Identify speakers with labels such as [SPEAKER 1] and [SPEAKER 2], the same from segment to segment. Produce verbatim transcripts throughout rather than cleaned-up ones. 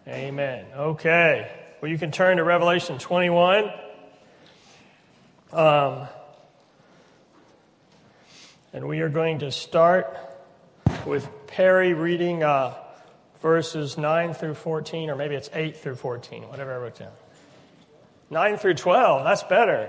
[SPEAKER 1] Amen. Okay. Well, you can turn to Revelation twenty-one. Um, and we are going to start with Perry reading uh, verses nine through fourteen, or maybe it's eight through fourteen, whatever I wrote down. nine through twelve, that's better.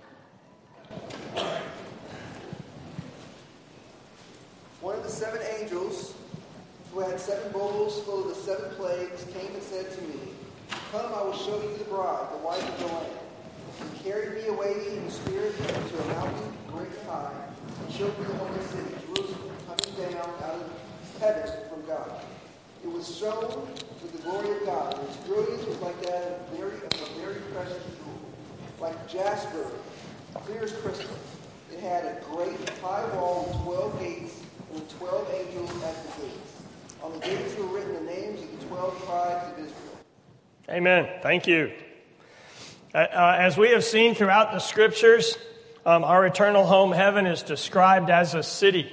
[SPEAKER 2] One of the seven angels who had seven bowls full of the seven plagues came and said to me, "Come, I will show you the bride, the wife of the Lamb." He carried me away in the spirit to a mountain great and high, and showed me the holy city, Jerusalem, coming down out of heaven from God. It was shone with the glory of God, and its brilliance was like that of, very, of a very precious jewel, like jasper, clear as crystal. It had a great high wall with twelve gates, and with twelve angels at the gates. On the gates were written the names of the twelve tribes of Israel.
[SPEAKER 1] Amen. Thank you. Uh, uh, as we have seen throughout the scriptures, um, our eternal home, heaven, is described as a city.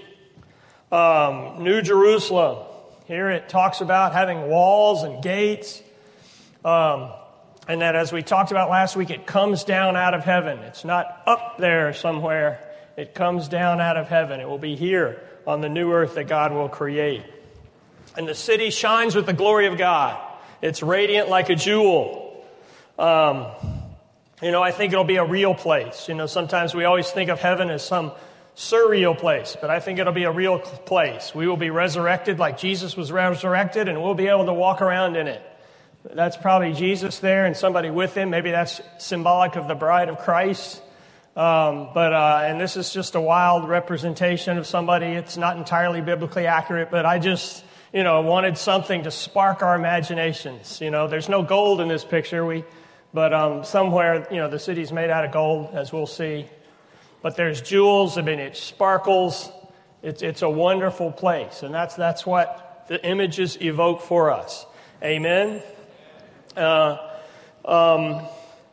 [SPEAKER 1] Um, New Jerusalem. Here it talks about having walls and gates. Um, and that, as we talked about last week, it comes down out of heaven. It's not up there somewhere. It comes down out of heaven. It will be here on the new earth that God will create. And the city shines with the glory of God. It's radiant like a jewel. Um, you know, I think it'll be a real place. You know, sometimes we always think of heaven as some surreal place, but I think it'll be a real place. We will be resurrected like Jesus was resurrected, and we'll be able to walk around in it. That's probably Jesus there and somebody with him. Maybe that's symbolic of the bride of Christ. Um, but, uh, and this is just a wild representation of somebody. It's not entirely biblically accurate, but I just, you know, wanted something to spark our imaginations. You know, there's no gold in this picture, we, but, um, somewhere, you know, the city's made out of gold, as we'll see. But there's jewels. I mean, it sparkles. It's, it's a wonderful place. And that's, that's what the images evoke for us. Amen. Uh, um,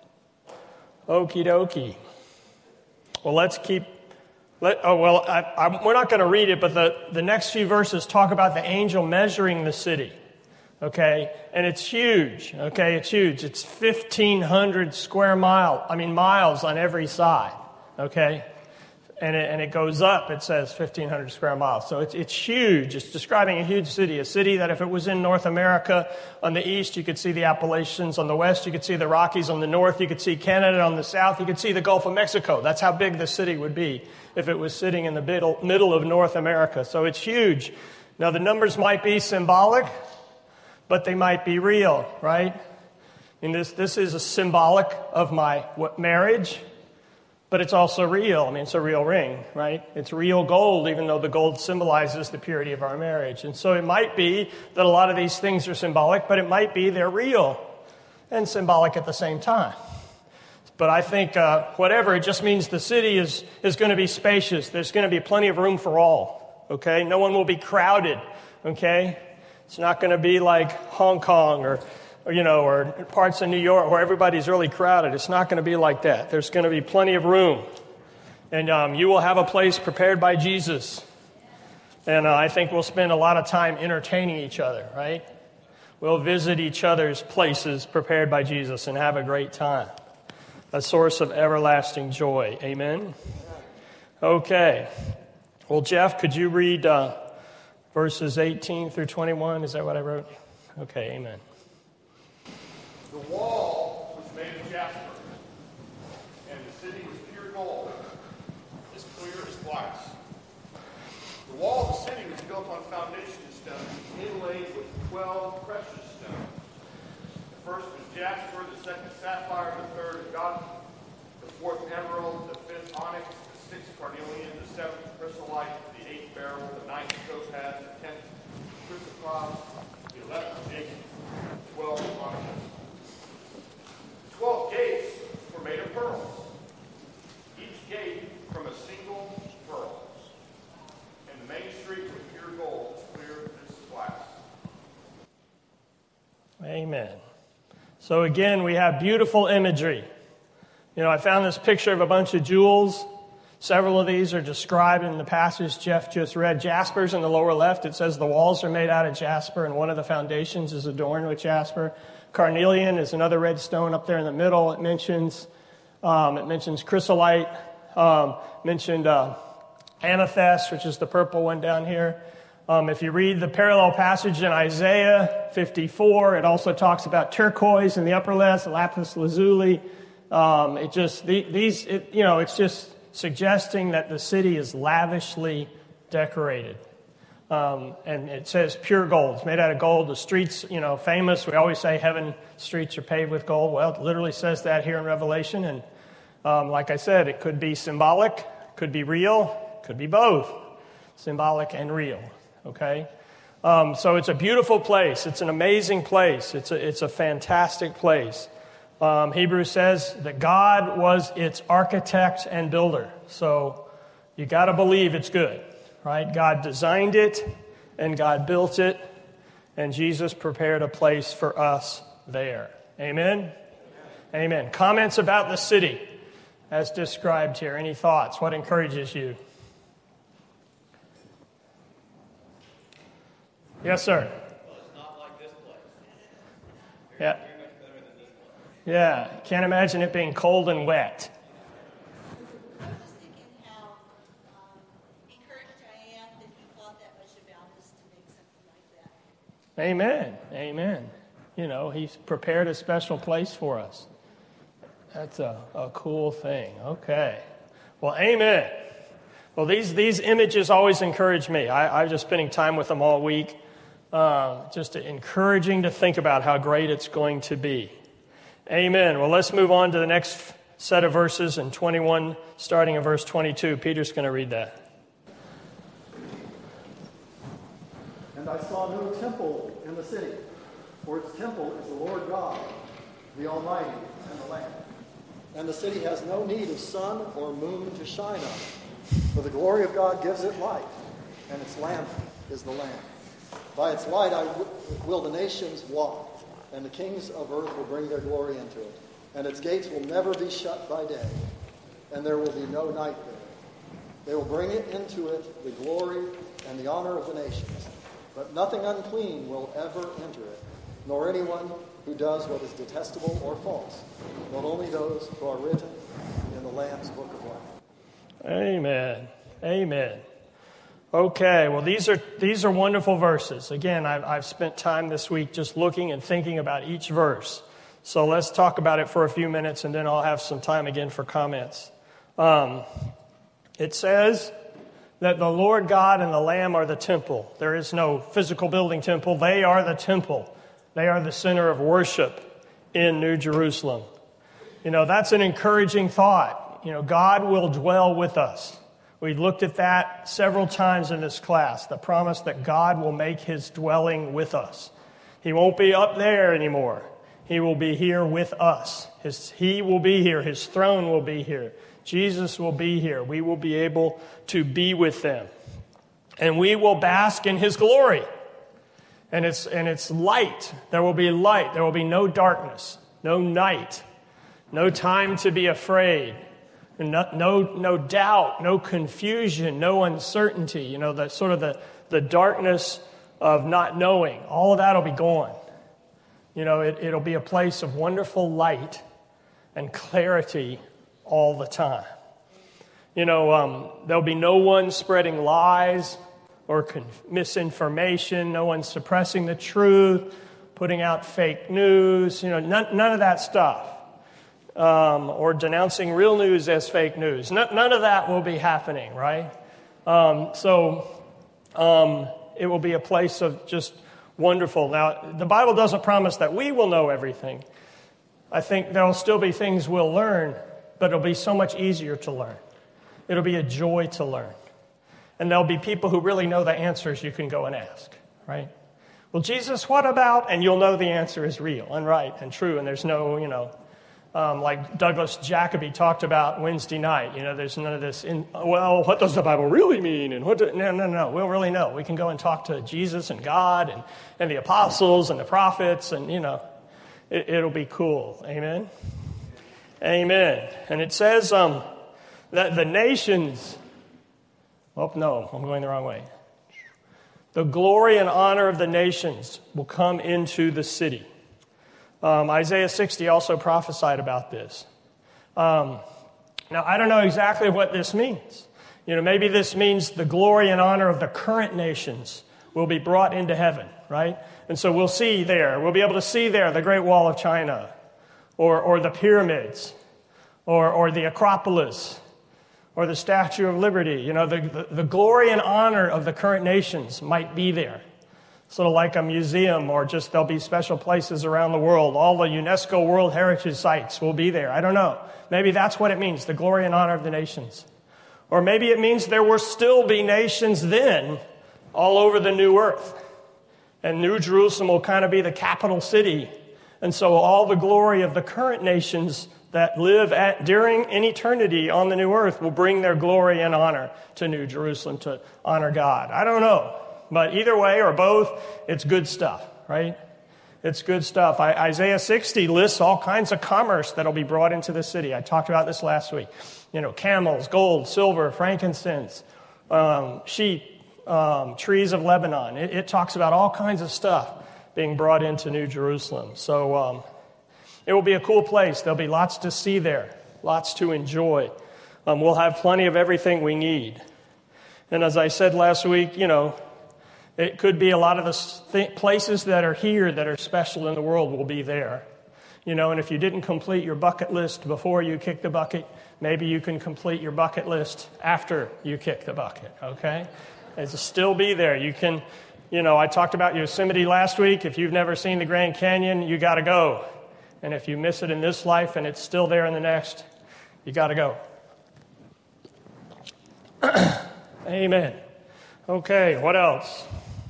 [SPEAKER 1] okie dokie. Well, let's keep, let, oh, well, I, I, we're not going to read it, but the, the next few verses talk about the angel measuring the city, okay? And it's huge, okay? It's huge. It's fifteen hundred square mile, I mean, miles on every side, okay? And it, and it goes up, it says fifteen hundred square miles. So it's, it's huge. It's describing a huge city, a city that if it was in North America, on the east, you could see the Appalachians. On the west, you could see the Rockies. On the north, you could see Canada. On the south, you could see the Gulf of Mexico. That's how big the city would be if it was sitting in the middle, middle of North America. So it's huge. Now, the numbers might be symbolic, but they might be real, right? I mean, this, this is a symbolic of my what, marriage. But it's also real. I mean, it's a real ring, right? It's real gold, even though the gold symbolizes the purity of our marriage. And so it might be that a lot of these things are symbolic, but it might be they're real and symbolic at the same time. But I think uh, whatever, it just means the city is, is going to be spacious. There's going to be plenty of room for all, okay? No one will be crowded, okay? It's not going to be like Hong Kong or... Or, you know, or parts of New York where everybody's really crowded. It's not going to be like that. There's going to be plenty of room. And um, you will have a place prepared by Jesus. And uh, I think we'll spend a lot of time entertaining each other, right? We'll visit each other's places prepared by Jesus and have a great time. A source of everlasting joy. Amen? Okay. Well, Jeff, could you read uh, verses eighteen through twenty-one? Is that what I wrote? Okay, amen.
[SPEAKER 3] The wall was made of jasper, and the city was pure gold, as clear as glass. The wall of the city was built on foundation stones, inlaid with twelve precious stones. The first was jasper, the second sapphire, the third agate, the fourth emerald, the fifth onyx, the sixth carnelian, the seventh chrysolite, the eighth beryl, the ninth topaz, the tenth chrysoprase, the eleventh jasper, the twelfth onyx. Twelve gates were made of pearls, each gate from a single pearl. And the main street was pure gold, as clear as glass.
[SPEAKER 1] Amen. So again, we have beautiful imagery. You know, I found this picture of a bunch of jewels. Several of these are described in the passage Jeff just read. Jasper's in the lower left. It says the walls are made out of jasper, and one of the foundations is adorned with jasper. Carnelian is another red stone up there in the middle. It mentions um, it mentions chrysolite, um, mentioned uh, amethyst, which is the purple one down here. Um, if you read the parallel passage in Isaiah fifty-four, it also talks about turquoise in the upper left, lapis lazuli. Um, it just the, these, it, you know, it's just suggesting that the city is lavishly decorated. Um, and it says pure gold. It's made out of gold. The streets, you know, famous. We always say heaven streets are paved with gold. Well, it literally says that here in Revelation. And um, like I said, it could be symbolic, could be real, could be both. Symbolic and real, okay? Um, so it's a beautiful place. It's an amazing place. It's a, it's a fantastic place. Um, Hebrews says that God was its architect and builder. So you got to believe it's good, right? God designed it and God built it, and Jesus prepared a place for us there. Amen? Amen. Comments about the city as described here. Any thoughts? What encourages you? Yes, sir.
[SPEAKER 4] Well, it's not like this place.
[SPEAKER 1] Yeah.
[SPEAKER 4] Very much better than this place.
[SPEAKER 1] Yeah, can't imagine it being cold and wet.
[SPEAKER 5] I was just thinking how um, encouraged I am that he thought that much about us to make something like that.
[SPEAKER 1] Amen. Amen. You know, he's prepared a special place for us. That's a, a cool thing. Okay. Well, amen. Well, these, these images always encourage me. I, I've just spending time with them all week. Uh, just encouraging to think about how great it's going to be. Amen. Well, let's move on to the next set of verses in twenty-one, starting in verse twenty-two. Peter's going to read that.
[SPEAKER 6] And I saw no temple in the city, for its temple is the Lord God, the Almighty, and the Lamb. And the city has no need of sun or moon to shine on it, for the glory of God gives it light, and its lamp is the Lamb. By its light I w- will the nations walk, and the kings of earth will bring their glory into it. And its gates will never be shut by day, and there will be no night there. They will bring it into it the glory and the honor of the nations. But nothing unclean will ever enter it, nor anyone who does what is detestable or false, but only those who are written in the Lamb's book of life.
[SPEAKER 1] Amen. Amen. Okay, well, these are these are wonderful verses. Again, I've, I've spent time this week just looking and thinking about each verse. So let's talk about it for a few minutes, and then I'll have some time again for comments. Um, it says that the Lord God and the Lamb are the temple. There is no physical building temple. They are the temple. They are the center of worship in New Jerusalem. You know, that's an encouraging thought. You know, God will dwell with us. We've looked at that several times in this class, the promise that God will make his dwelling with us. He won't be up there anymore. He will be here with us. His, he will be here. His throne will be here. Jesus will be here. We will be able to be with them. And we will bask in his glory. And it's, and it's light. There will be light. There will be no darkness, no night, no time to be afraid. No, no, no doubt, no confusion, no uncertainty. You know, the sort of the, the darkness of not knowing. All of that will be gone. You know, it, it'll be a place of wonderful light and clarity all the time. You know, um, there'll be no one spreading lies or con- misinformation, no one suppressing the truth, putting out fake news. You know, none, none of that stuff. Um, or denouncing real news as fake news. N- none of that will be happening, right? Um, so um, it will be a place of just wonderful. Now, the Bible doesn't promise that we will know everything. I think there will still be things we'll learn, but it'll be so much easier to learn. It'll be a joy to learn. And there'll be people who really know the answers you can go and ask, right? Well, Jesus, what about? And you'll know the answer is real and right and true, and there's no, you know, Um, like Douglas Jacoby talked about Wednesday night. You know, there's none of this, in, well, what does the Bible really mean? And what? Do, no, no, no. We'll really know. We can go and talk to Jesus and God and, and the apostles and the prophets, and, you know, it, it'll be cool. Amen? Amen. And it says um, that the nations, oh no, I'm going the wrong way. The glory and honor of the nations will come into the city. Um, Isaiah sixty also prophesied about this. Um, now, I don't know exactly what this means. You know, maybe this means the glory and honor of the current nations will be brought into heaven, right? And so we'll see there, we'll be able to see there the Great Wall of China, or or the pyramids, or or the Acropolis, or the Statue of Liberty. You know, the, the, the glory and honor of the current nations might be there. Sort of like a museum, or just there'll be special places around the world. All the UNESCO World Heritage Sites will be there. I don't know. Maybe that's what it means, the glory and honor of the nations. Or maybe it means there will still be nations then all over the new earth. And New Jerusalem will kind of be the capital city. And so all the glory of the current nations that live at during in eternity on the new earth will bring their glory and honor to New Jerusalem to honor God. I don't know. But either way or both, it's good stuff, right? It's good stuff. I, Isaiah sixty lists all kinds of commerce that'll be brought into the city. I talked about this last week. You know, camels, gold, silver, frankincense, um, sheep, um, trees of Lebanon. It, it talks about all kinds of stuff being brought into New Jerusalem. So um, it will be a cool place. There'll be lots to see there, lots to enjoy. Um, we'll have plenty of everything we need. And as I said last week, you know, it could be a lot of the th- places that are here that are special in the world will be there. You know, and if you didn't complete your bucket list before you kick the bucket, maybe you can complete your bucket list after you kick the bucket, okay? It'll still be there. You can, you know, I talked about Yosemite last week. If you've never seen the Grand Canyon, you got to go. And if you miss it in this life and it's still there in the next, you got to go. Amen. Okay, what else?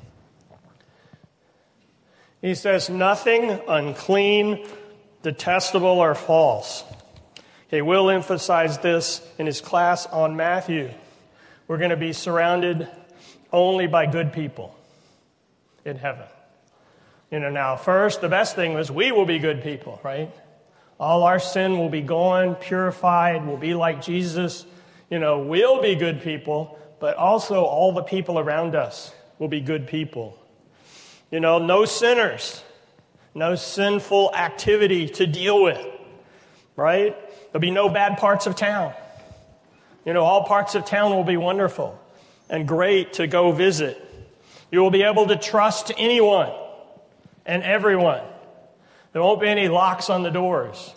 [SPEAKER 1] He says, nothing unclean, detestable, or false. He will emphasize this in his class on Matthew. We're going to be surrounded only by good people in heaven. You know, now, first, the best thing was we will be good people, right? All our sin will be gone, purified, we'll be like Jesus. You know, we'll be good people, but also all the people around us will be good people. You know, no sinners, no sinful activity to deal with, right? There'll be no bad parts of town. You know, all parts of town will be wonderful and great to go visit. You will be able to trust anyone and everyone. There won't be any locks on the doors.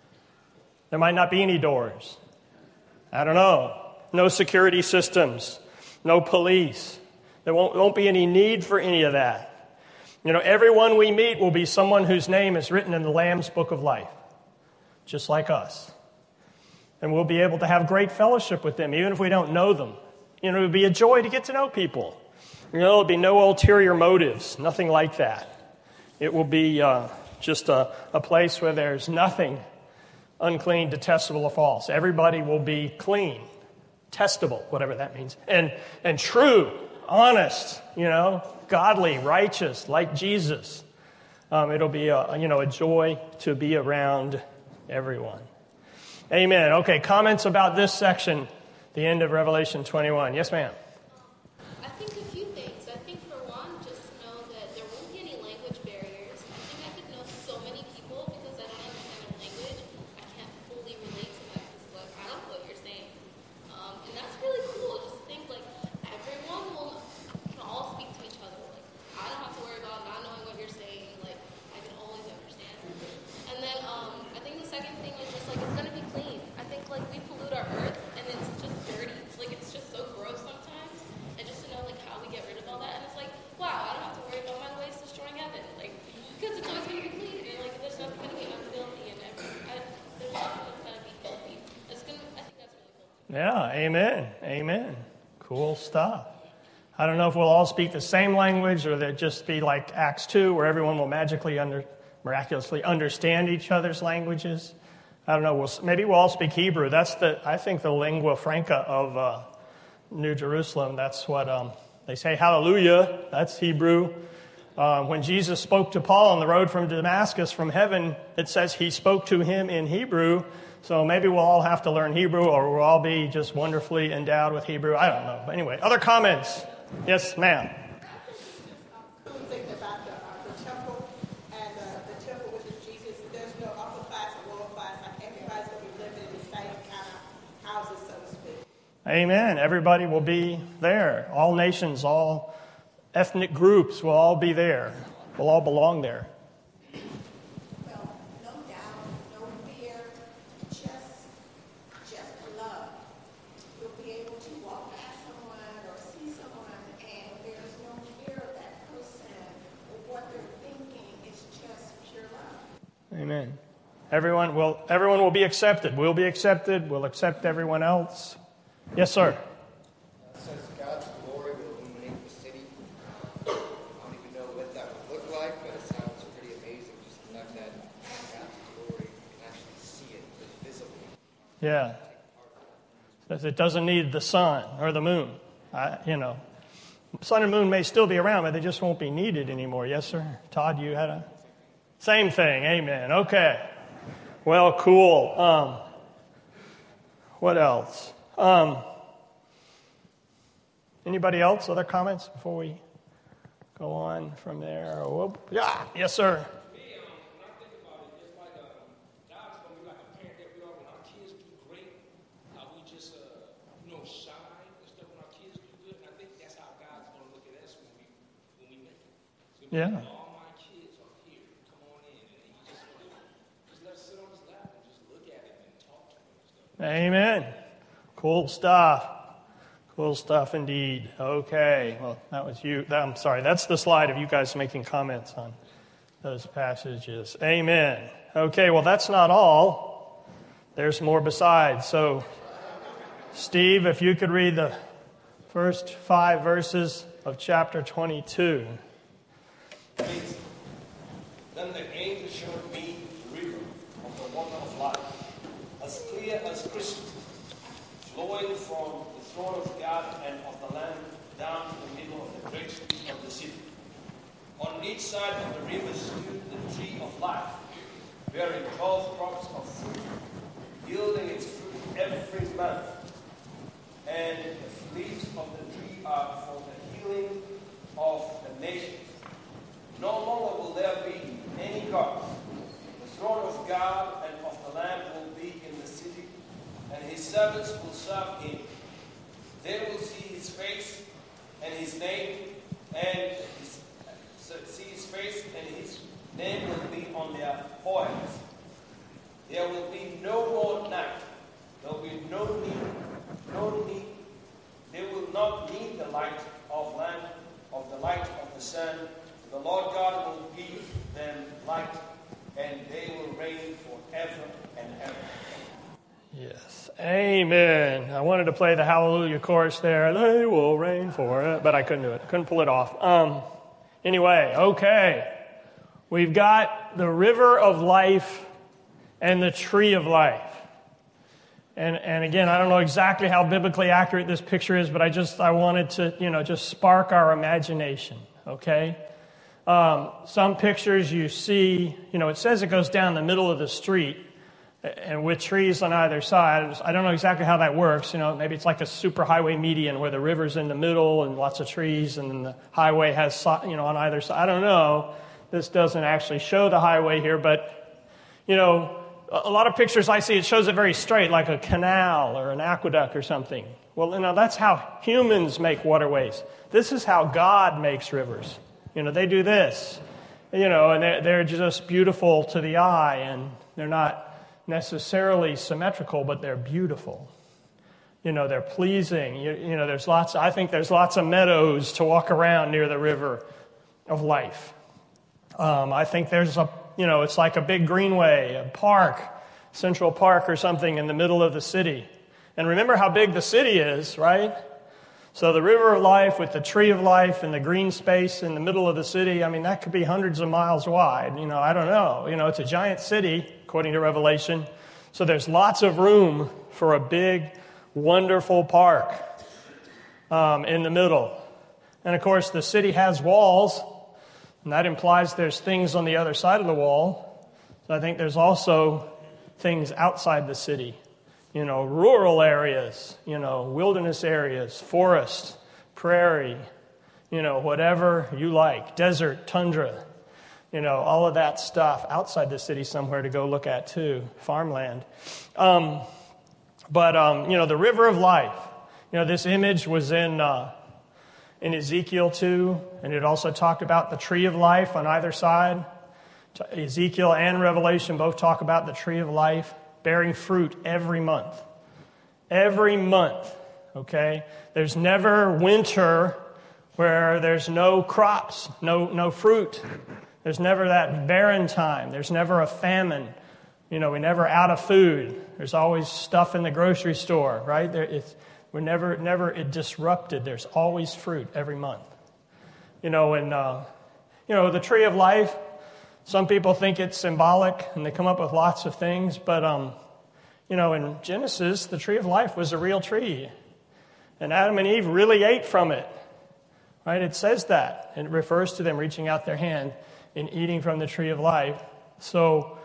[SPEAKER 1] There might not be any doors. I don't know. No security systems, no police. There won't, won't be any need for any of that. You know, everyone we meet will be someone whose name is written in the Lamb's Book of Life, just like us. And we'll be able to have great fellowship with them, even if we don't know them. You know, it would be a joy to get to know people. You know, there'll be no ulterior motives, nothing like that. It will be uh, just a, a place where there's nothing unclean, detestable, or false. Everybody will be clean, testable, whatever that means, and and true, honest, you know, godly, righteous, like Jesus. Um, it'll be a, you know, a joy to be around everyone. Amen. Okay, comments about this section, the end of Revelation twenty-one. Yes, ma'am.
[SPEAKER 7] I think a few things. I think for one, just know that there won't be any language barriers. I think I could know so many people because I don't understand their language. I can't fully relate to them because like, I don't know what you're saying. Um, and that's really cool. Just think like everyone will can all speak to each other. Like I don't have to worry about not knowing what you're saying. Like I can always understand. And then um, I think the second thing is just like it's gonna be clean. I think like we pollute our earth and it's just dirty. Like it's just so gross sometimes. And just to know like how we get rid of all that, and it's like, wow, I don't have to worry about my waste destroying heaven. Like because it's always gonna be clean and like there's nothing gonna be unfilthy and every, I, there's nothing that's gonna be filthy. It's gonna. I think that's really cool.
[SPEAKER 1] Yeah, amen. Amen. Cool stuff. I don't know if we'll all speak the same language or that just be like Acts two where everyone will magically under miraculously understand each other's languages. I don't know. We'll, maybe we'll all speak Hebrew. That's the, I think, the lingua franca of uh, New Jerusalem. That's what um, they say. Hallelujah. That's Hebrew. Uh, when Jesus spoke to Paul on the road from Damascus from heaven, it says he spoke to him in Hebrew. So maybe we'll all have to learn Hebrew, or we'll all be just wonderfully endowed with Hebrew. I don't know. But anyway, other comments? Yes, ma'am.
[SPEAKER 8] Cool thing about the, uh, the temple and uh, the temple, which is Jesus. There's no upper class or lower class. Like everybody's going to be living in the same kind of houses, so to speak.
[SPEAKER 1] Amen. Everybody will be there. All nations, all ethnic groups will all be there. We'll all belong there.
[SPEAKER 8] Well, no doubt, no fear, just, just love. You'll be able to walk past someone or see someone, and there's no fear of that person or what they're thinking. It's just pure love.
[SPEAKER 1] Amen. Everyone will, everyone will be accepted. We'll be accepted. We'll accept everyone else. Yes, sir.
[SPEAKER 9] It says God's glory will illuminate the city. I don't even know what that would look like, but it sounds pretty amazing. Just the fact that God's glory, you can actually see it visibly.
[SPEAKER 1] Yeah. Says it doesn't need the sun or the moon. I, you know, sun and moon may still be around, but they just won't be needed anymore. Yes, sir. Todd, you had a same thing. Amen. Okay. Well, cool. Um, what else? Um, anybody else? Other comments before we go on from there? Oh, yeah. Yes, sir.
[SPEAKER 10] Me, um, when I think about it, it's like uh, God's going to be like a parent that we are when our kids do great. How we just, uh, you know, shine and stuff when our kids do good. And I think that's how God's going to look at us when we when we make it. It's gonna be
[SPEAKER 1] Yeah.
[SPEAKER 10] like, all my kids are here. Come on in. And he just want to just let us sit on his lap and just look at him and talk to him and stuff.
[SPEAKER 1] Amen. Cool stuff. Cool stuff indeed. Okay. Well, that was you. I'm sorry. That's the slide of you guys making comments on those passages. Amen. Okay. Well, that's not all. There's more besides. So, Steve, if you could read the first five verses of chapter twenty-two.
[SPEAKER 11] Then the angel showed me the river of the water of life, as clear as crystal, flowing from the throne of God and of the Lamb down to the middle of the great street of the city. On each side of the river stood the tree of life, bearing twelve crops of fruit, yielding its fruit every month. And the leaves of the tree are for the healing of the nations. No longer will there be any gods. The throne of God and of the Lamb will be in the city, and his servants will serve him. They will see his face and his name, and his, see his face and his name will be on their foreheads. There will be no more night. There will be no need, no need. They will not need the light of lamp, of the light of the sun. The Lord God will give them light, and they will reign forever and ever.
[SPEAKER 1] Yes. Amen. I wanted to play the hallelujah chorus there. They will reign forever, but I couldn't do it. Couldn't pull it off. Um. Anyway, okay. We've got the river of life and the tree of life. And and again, I don't know exactly how biblically accurate this picture is, but I just I wanted to, you know, just spark our imagination, okay? Um, some pictures you see, you know, it says it goes down the middle of the street and with trees on either side. I don't know exactly how that works. You know, maybe it's like a superhighway median where the river's in the middle and lots of trees and then the highway has, you know, on either side. I don't know. This doesn't actually show the highway here, but, you know, a lot of pictures I see, it shows it very straight, like a canal or an aqueduct or something. Well, you know, that's how humans make waterways. This is how God makes rivers. You know, they do this, you know, and they're, they're just beautiful to the eye, and they're not necessarily symmetrical, but they're beautiful. You know, they're pleasing. You, you know, there's lots, I think there's lots of meadows to walk around near the river of life. Um, I think there's a, you know, it's like a big greenway, a park, Central Park or something in the middle of the city. And remember how big the city is, right? So the river of life with the tree of life and the green space in the middle of the city, I mean, that could be hundreds of miles wide. You know, I don't know. You know, it's a giant city, according to Revelation. So there's lots of room for a big, wonderful park um, in the middle. And, of course, the city has walls. And that implies there's things on the other side of the wall. So I think there's also things outside the city. You know, rural areas, you know, wilderness areas, forest, prairie, you know, whatever you like, desert, tundra, you know, all of that stuff outside the city somewhere to go look at too, farmland. Um, but, um, you know, the river of life, you know, this image was in uh, in Ezekiel too, and it also talked about the tree of life on either side. Ezekiel and Revelation both talk about the tree of life bearing fruit every month. Every month, okay? There's never winter where there's no crops, no no fruit. There's never that barren time. There's never a famine. You know, we're never out of food. There's always stuff in the grocery store, right? There, it's, we're never never disrupted. There's always fruit every month. You know, and, uh, you know, the tree of life, some people think it's symbolic, and they come up with lots of things. But, um, you know, in Genesis, the tree of life was a real tree. And Adam and Eve really ate from it. Right? It says that. It refers to them reaching out their hand and eating from the tree of life. So,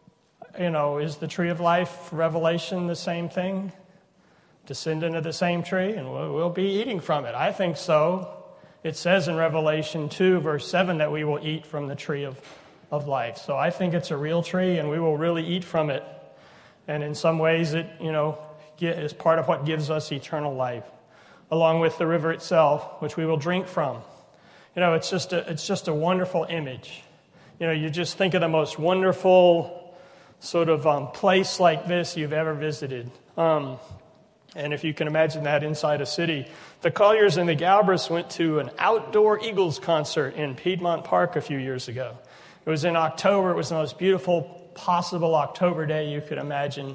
[SPEAKER 1] you know, is the tree of life, Revelation, the same thing? Descendant of the same tree, and we'll, we'll be eating from it. I think so. It says in Revelation two, verse seven, that we will eat from the tree of, of life. So I think it's a real tree, and we will really eat from it. And in some ways, it, you know, is part of what gives us eternal life, along with the river itself, which we will drink from. You know, it's just a, it's just a wonderful image. You know, you just think of the most wonderful sort of um, place like this you've ever visited. Um, and if you can imagine that inside a city. The Colliers and the Galbraiths went to an outdoor Eagles concert in Piedmont Park a few years ago. It was in October. It was the most beautiful possible October day you could imagine.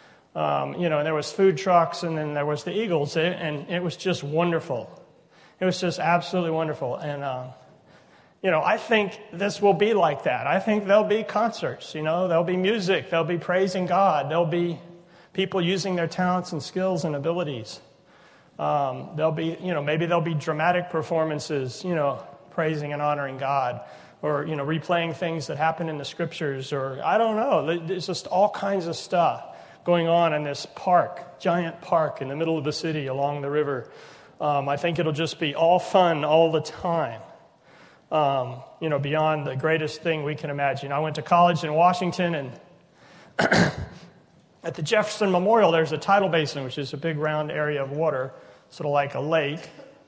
[SPEAKER 1] Um, you know, and there was food trucks, and then there was the Eagles, and it was just wonderful. It was just absolutely wonderful. And, uh, you know, I think this will be like that. I think there'll be concerts, you know, there'll be music, there'll be praising God, there'll be people using their talents and skills and abilities. Um, there'll be, you know, maybe there'll be dramatic performances, you know, praising and honoring God, or, you know, replaying things that happen in the scriptures, or I don't know. There's just all kinds of stuff going on in this park, giant park in the middle of the city along the river. Um, I think it'll just be all fun all the time, um, you know, beyond the greatest thing we can imagine. I went to college in Washington, and at the Jefferson Memorial, there's a tidal basin, which is a big round area of water, sort of like a lake,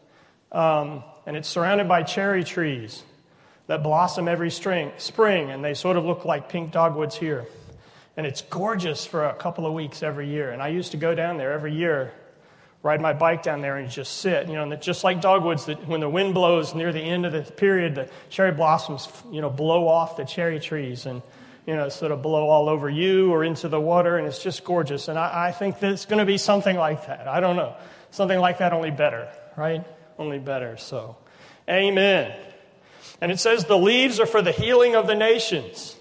[SPEAKER 1] um, and it's surrounded by cherry trees that blossom every string, spring, and they sort of look like pink dogwoods here. And it's gorgeous for a couple of weeks every year. And I used to go down there every year, ride my bike down there and just sit. You know, and just like dogwoods, that when the wind blows near the end of the period, the cherry blossoms, you know, blow off the cherry trees and, you know, sort of blow all over you or into the water, and it's just gorgeous. And I, I think that it's going to be something like that. I don't know. Something like that, only better, right? Only better. So, amen. And it says the leaves are for the healing of the nations.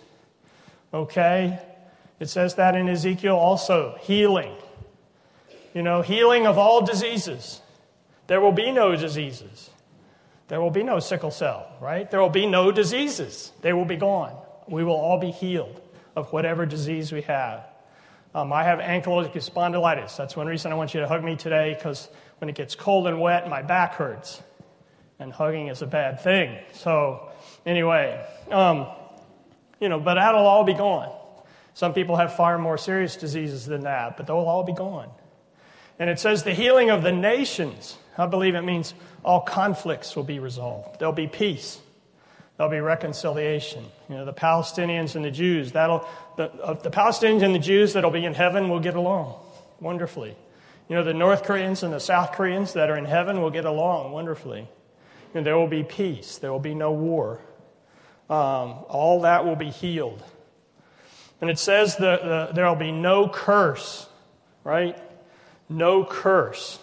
[SPEAKER 1] Okay? It says that in Ezekiel also, healing. You know, healing of all diseases. There will be no diseases. There will be no sickle cell, right? There will be no diseases. They will be gone. We will all be healed of whatever disease we have. Um, I have ankylosing spondylitis. That's one reason I want you to hug me today, because when it gets cold and wet, my back hurts. And hugging is a bad thing. So, anyway, um, you know, but that'll all be gone. Some people have far more serious diseases than that, but they'll all be gone. And it says the healing of the nations. I believe it means all conflicts will be resolved. There'll be peace. There'll be reconciliation. You know, the Palestinians and the Jews, that'll the, uh, the Palestinians and the Jews that'll be in heaven will get along wonderfully. You know, the North Koreans and the South Koreans that are in heaven will get along wonderfully. And there will be peace. There will be no war. Um, all that will be healed. And it says that the, there will be no curse, right? No curse.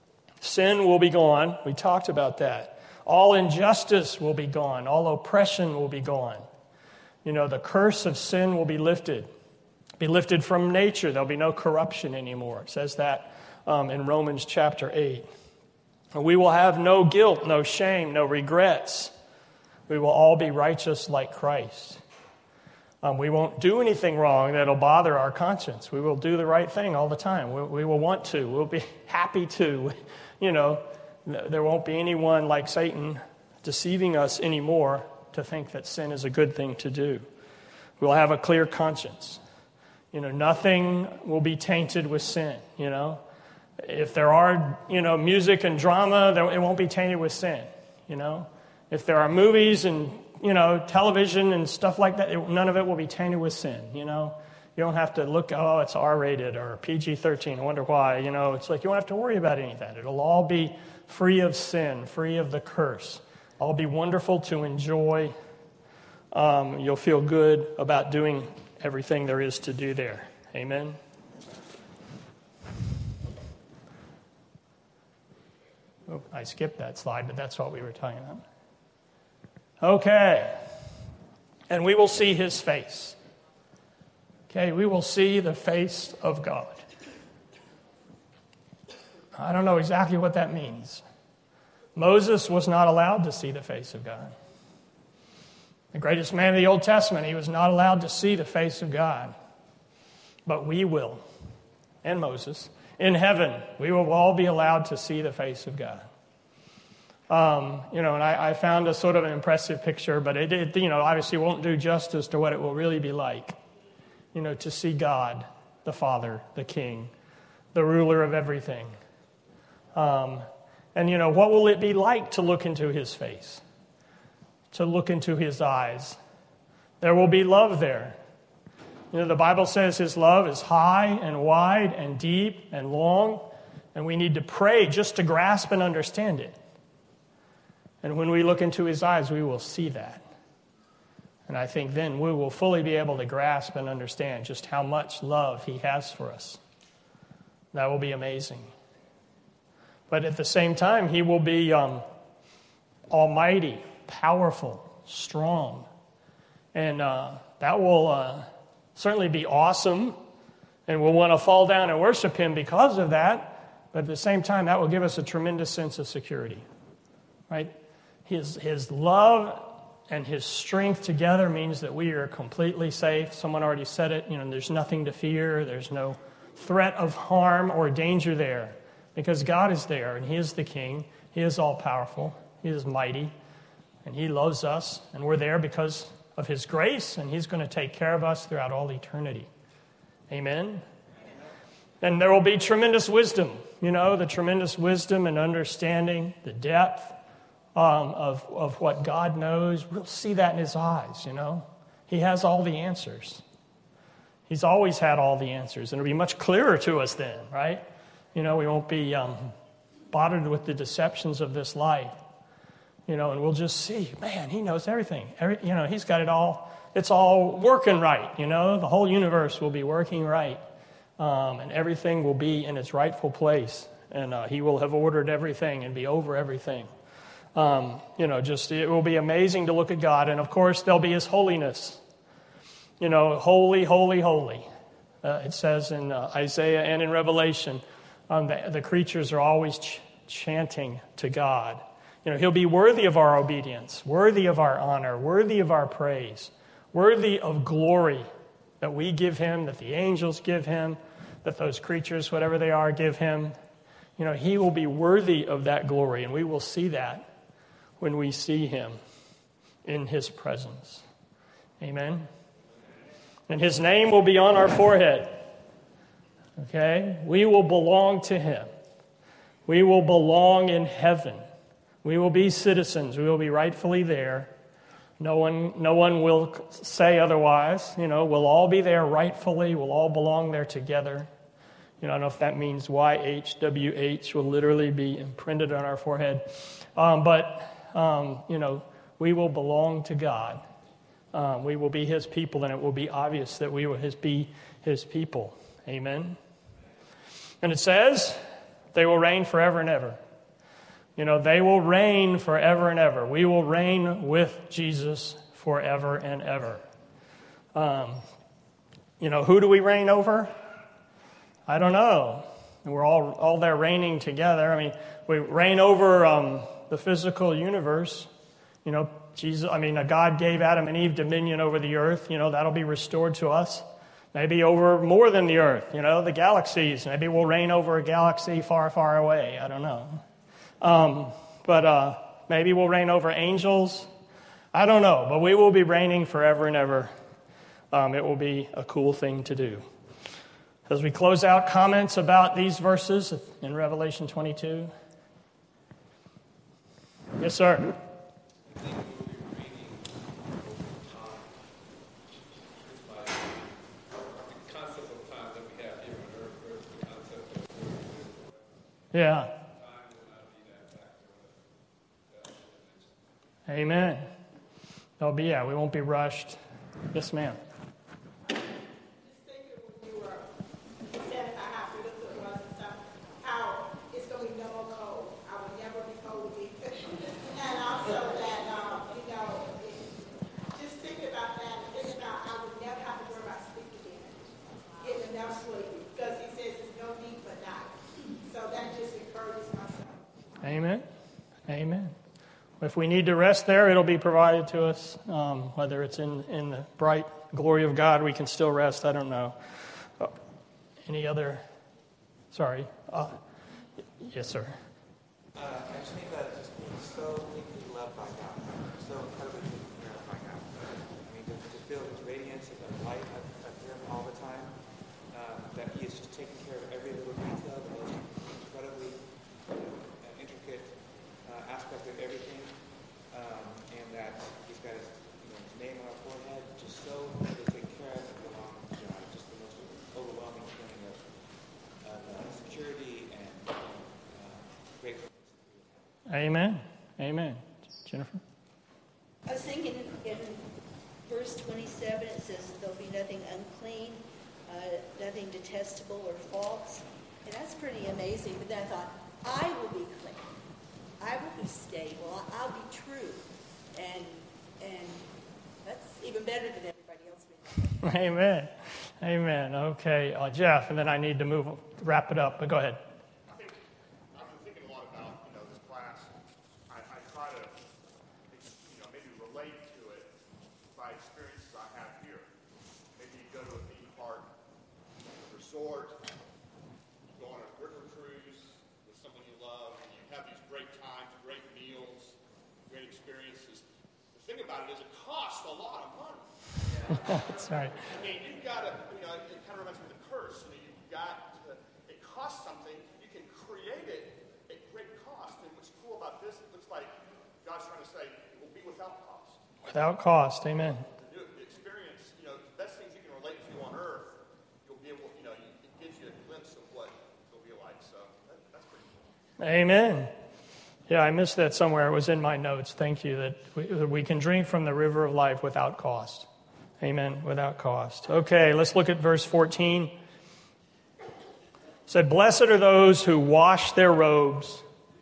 [SPEAKER 1] Sin will be gone. We talked about that. All injustice will be gone. All oppression will be gone. You know, the curse of sin will be lifted. Be lifted from nature. There'll be no corruption anymore. It says that um, in Romans chapter eight. And we will have no guilt, no shame, no regrets. We will all be righteous like Christ. Um, we won't do anything wrong that'll bother our conscience. We will do the right thing all the time. We, we will want to. We'll be happy to. You know, there won't be anyone like Satan deceiving us anymore to think that sin is a good thing to do. We'll have a clear conscience. You know, nothing will be tainted with sin, you know. If there are, you know, music and drama, it won't be tainted with sin, you know. If there are movies and, you know, television and stuff like that, it, none of it will be tainted with sin, you know. You don't have to look, oh, it's R-rated or P G thirteen, I wonder why, you know. It's like you don't have to worry about any of that. It'll all be free of sin, free of the curse. All be wonderful to enjoy. Um, you'll feel good about doing everything there is to do there. Amen? Oh, I skipped that slide, but that's what we were talking about. Okay. And we will see his face. Okay, we will see the face of God. I don't know exactly what that means. Moses was not allowed to see the face of God. The greatest man of the Old Testament, he was not allowed to see the face of God. But we will, and Moses, in heaven, we will all be allowed to see the face of God. Um, you know, and I, I found a sort of an impressive picture, but it, it, you know, obviously won't do justice to what it will really be like. You know, to see God, the Father, the King, the ruler of everything. Um, and, you know, what will it be like to look into his face? To look into his eyes? There will be love there. You know, the Bible says his love is high and wide and deep and long, and we need to pray just to grasp and understand it. And when we look into his eyes, we will see that. And I think then we will fully be able to grasp and understand just how much love he has for us. That will be amazing. But at the same time, he will be um, almighty, powerful, strong. And uh, that will uh, certainly be awesome. And we'll want to fall down and worship him because of that. But at the same time, that will give us a tremendous sense of security. Right? His, his love and his strength together means that we are completely safe. Someone already said it. You know, there's nothing to fear. There's no threat of harm or danger there. Because God is there, and he is the King. He is all-powerful. He is mighty. And he loves us. And we're there because of his grace, and he's going to take care of us throughout all eternity. Amen? And there will be tremendous wisdom. You know, the tremendous wisdom and understanding, the depth um, of, of what God knows. We'll see that in his eyes, you know. He has all the answers. He's always had all the answers. And it'll be much clearer to us then, right? You know, we won't be um, bothered with the deceptions of this life. You know, and we'll just see, man, he knows everything. Every, you know, he's got it all. It's all working right, you know. The whole universe will be working right. Um, and everything will be in its rightful place. And uh, he will have ordered everything and be over everything. Um, you know, just it will be amazing to look at God. And, of course, there'll be his holiness. You know, holy, holy, holy. Uh, it says in uh, Isaiah and in Revelation, um, the, the creatures are always ch- chanting to God. You know, he'll be worthy of our obedience, worthy of our honor, worthy of our praise, worthy of glory that we give him, that the angels give him, that those creatures, whatever they are, give him. You know, he will be worthy of that glory, and we will see that when we see him in his presence. Amen? And his name will be on our forehead. Okay? We will belong to him. We will belong in heaven. We will be citizens. We will be rightfully there. No one, no one will say otherwise. You know, we'll all be there rightfully. We'll all belong there together. You know, I don't know if that means Y H W H will literally be imprinted on our forehead. Um, but, um, you know, we will belong to God. Um, we will be his people, and it will be obvious that we will his, be his people. Amen? And it says, they will reign forever and ever. You know, they will reign forever and ever. We will reign with Jesus forever and ever. Um, you know, who do we reign over? I don't know. We're all all there reigning together. I mean, we reign over um, the physical universe. You know, Jesus, I mean, God gave Adam and Eve dominion over the earth. You know, that'll be restored to us. Maybe over more than the earth, you know, the galaxies. Maybe we'll reign over a galaxy far, far away. I don't know. Um, but uh, maybe we'll reign over angels. I don't know, but we will be reigning forever and ever. Um, it will be a cool thing to do. As we close out, comments about these verses in Revelation twenty-two. Yes, sir. Yeah. Amen. There'll be, yeah, we won't be rushed. Yes, ma'am.
[SPEAKER 8] Just thinking when you were saying how happy this was and stuff, how it's going to be no more cold. I will never be cold again. And also that, um, you know, just think about that and think about I would never have to worry about sleep again. Getting enough sleep. Because he says there's no need for night. So that just encourages myself.
[SPEAKER 1] Amen. Amen. If we need to rest there, it'll be provided to us. Um, whether it's in, in the bright glory of God, we can still rest. I don't know. Oh, any other? Sorry. Uh, yes, sir.
[SPEAKER 12] Uh, I just think that just being so deeply loved by God, so incredibly deeply loved by God. I mean, to, to feel His radiance and the light of, of Him all the time, um, that He is just taking care of every little detail, the most incredibly you know, uh, intricate uh, aspect of everything. Um, and that he's got his, you know, his name on our forehead, just so to take care of and belong to God. Just the most overwhelming feeling of, of uh, security and uh, gratefulness.
[SPEAKER 1] Amen. Amen. Jennifer?
[SPEAKER 5] I was thinking in verse twenty-seven, it says there'll be nothing unclean, uh, nothing detestable or false. And that's pretty amazing. But then I thought, I will be clean. I will be stable. I'll be true. And and that's even better than everybody else being.
[SPEAKER 1] Amen. Amen. Okay, uh, Jeff, and then I need to move, wrap it up, but go ahead.
[SPEAKER 3] I think I've been thinking a lot about, you know, this class. I, I try to, you know, maybe relate to it by experiences I have here. Maybe you go to a theme park, resort, you go on a river cruise with someone you love, and you have these great times, great meals, great experiences. The thing about it is it costs a lot of money.
[SPEAKER 1] That's right.
[SPEAKER 3] I mean, you've got to, you know, it kind of reminds me of the curse. You know, you've got to, it costs something. You can create it at great cost. And what's cool about this, it looks like God's trying to say it will be without cost.
[SPEAKER 1] Without cost, amen.
[SPEAKER 3] The, the experience, you know, the best things you can relate to on earth, you'll be able, you know, it gives you a glimpse of what it'll be like. So that, that's pretty cool.
[SPEAKER 1] Amen. Yeah, I missed that somewhere. It was in my notes. Thank you. That we, that we can drink from the river of life without cost. Amen. Without cost. Okay, let's look at verse fourteen. It said, "Blessed are those who wash their robes,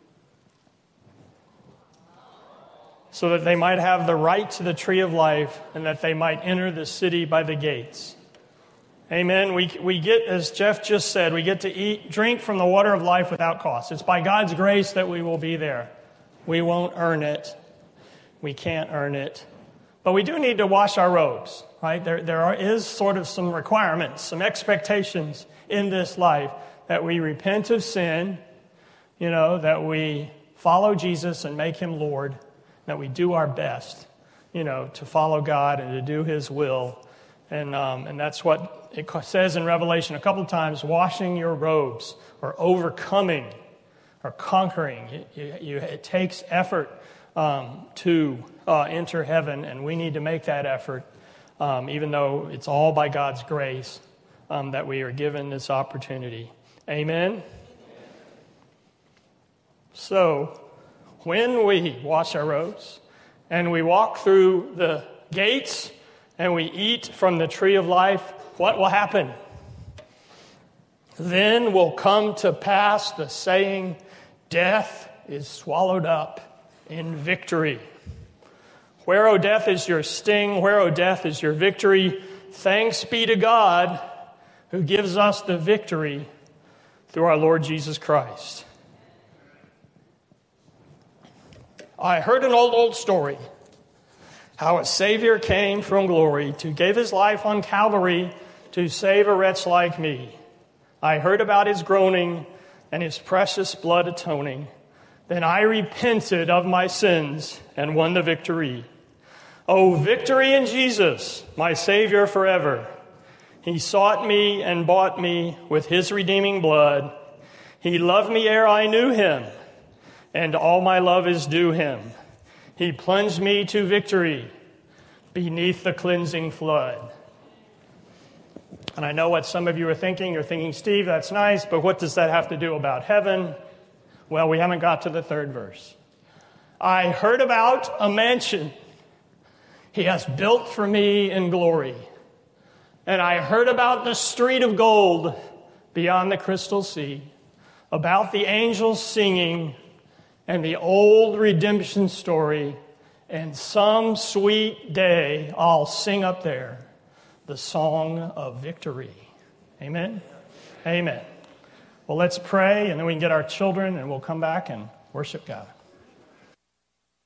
[SPEAKER 1] so that they might have the right to the tree of life, and that they might enter the city by the gates." Amen. We we get, as Jeff just said, we get to eat, drink from the water of life without cost. It's by God's grace that we will be there. We won't earn it. We can't earn it. But we do need to wash our robes, right? There there are, is sort of some requirements, some expectations in this life that we repent of sin, you know, that we follow Jesus and make Him Lord, that we do our best, you know, to follow God and to do His will. And um, and that's what it says in Revelation a couple of times, washing your robes or overcoming or conquering. It, you, you, it takes effort um, to uh, enter heaven, and we need to make that effort, um, even though it's all by God's grace um, that we are given this opportunity. Amen? So, when we wash our robes and we walk through the gates and we eat from the tree of life, what will happen? Then will come to pass the saying, death is swallowed up in victory. Where, O death, is your sting? Where, O death, is your victory? Thanks be to God who gives us the victory through our Lord Jesus Christ. I heard an old, old story how a Savior came from glory to give his life on Calvary to save a wretch like me. I heard about his groaning and his precious blood atoning. Then I repented of my sins and won the victory. Oh, victory in Jesus, my Savior forever. He sought me and bought me with his redeeming blood. He loved me ere I knew him, and all my love is due him. He plunged me to victory beneath the cleansing flood. And I know what some of you are thinking. You're thinking, Steve, that's nice, but what does that have to do about heaven? Well, we haven't got to the third verse. I heard about a mansion he has built for me in glory. And I heard about the street of gold beyond the crystal sea, about the angels singing and the old redemption story. And some sweet day I'll sing up there the song of victory. Amen? Amen. Well, let's pray, and then we can get our children, and we'll come back and worship God.